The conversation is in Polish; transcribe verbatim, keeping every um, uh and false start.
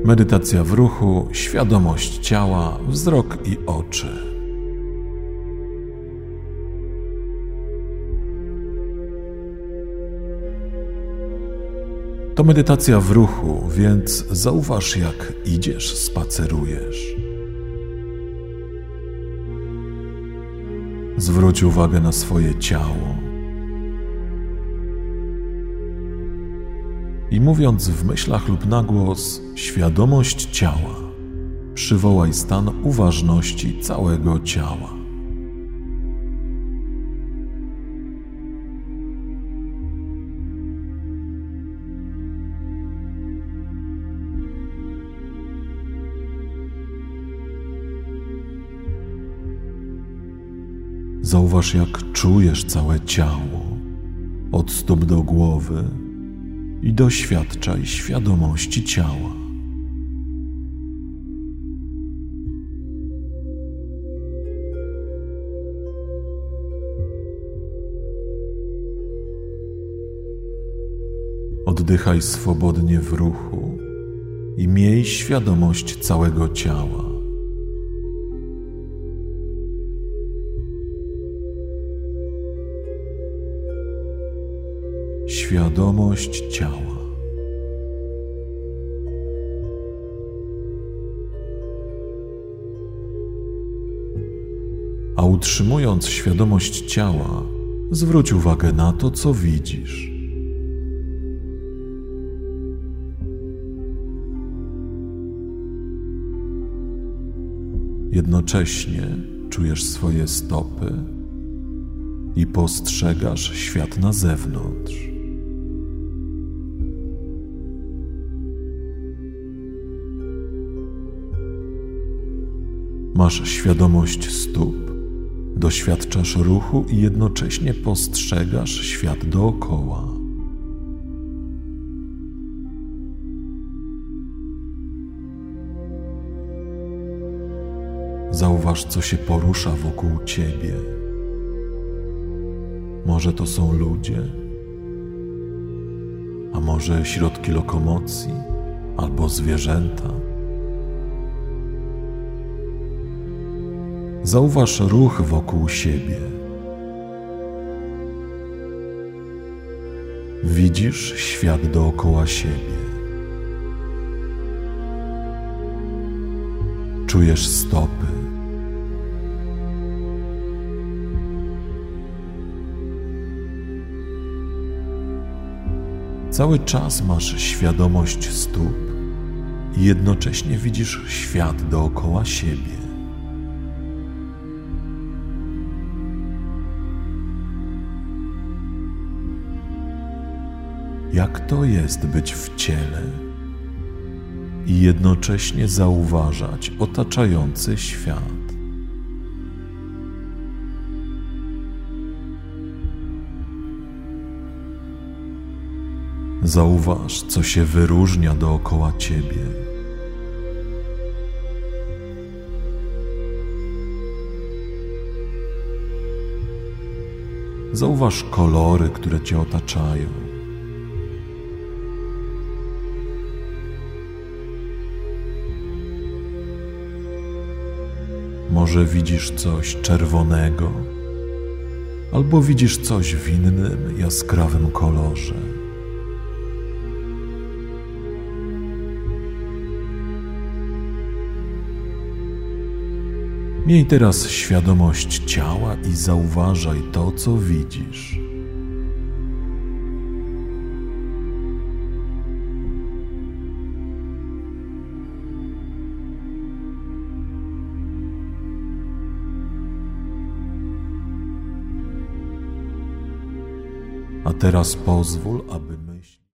Medytacja w ruchu, świadomość ciała, wzrok i oczy. To medytacja w ruchu, więc zauważ, jak idziesz, spacerujesz. Zwróć uwagę na swoje ciało. I mówiąc w myślach lub na głos świadomość ciała, przywołaj stan uważności całego ciała. Zauważ, jak czujesz całe ciało, od stóp do głowy, i doświadczaj świadomości ciała. Oddychaj swobodnie w ruchu i miej świadomość całego ciała. Świadomość ciała. A utrzymując świadomość ciała, zwróć uwagę na to, co widzisz. Jednocześnie czujesz swoje stopy i postrzegasz świat na zewnątrz. Masz świadomość stóp, doświadczasz ruchu i jednocześnie postrzegasz świat dookoła. Zauważ, co się porusza wokół ciebie. Może to są ludzie, a może środki lokomocji albo zwierzęta. Zauważ ruch wokół siebie. Widzisz świat dookoła siebie. Czujesz stopy. Cały czas masz świadomość stóp i jednocześnie widzisz świat dookoła siebie. Jak to jest być w ciele i jednocześnie zauważać otaczający świat? Zauważ, co się wyróżnia dookoła ciebie. Zauważ kolory, które cię otaczają. Może widzisz coś czerwonego, albo widzisz coś w innym, jaskrawym kolorze. Miej teraz świadomość ciała i zauważaj to, co widzisz. A teraz pozwól, aby myśl